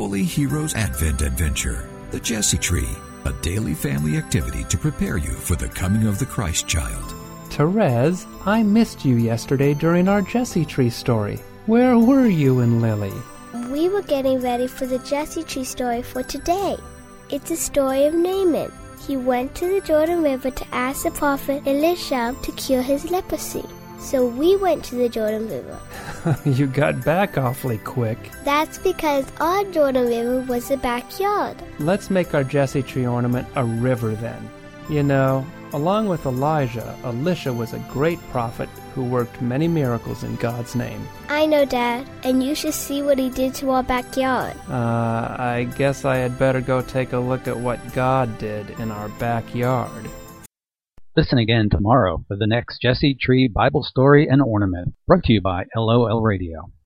Holy Heroes Advent Adventure, the Jesse Tree, a daily family activity to prepare you for the coming of the Christ child. Therese, I missed you yesterday during our Jesse Tree story. Where were you and Lily? We were getting ready for the Jesse Tree story for today. It's a story of Naaman. He went to the Jordan River to ask the prophet Elisha to cure his leprosy. So we went to the Jordan River. You got back awfully quick. That's because our Jordan River was the backyard. Let's make our Jesse Tree ornament a river then. You know, along with Elijah, Elisha was a great prophet who worked many miracles in God's name. I know, Dad, and you should see what he did to our backyard. I guess I had better go take a look at what God did in our backyard. Listen again tomorrow for the next Jesse Tree Bible story and ornament, brought to you by LOL Radio.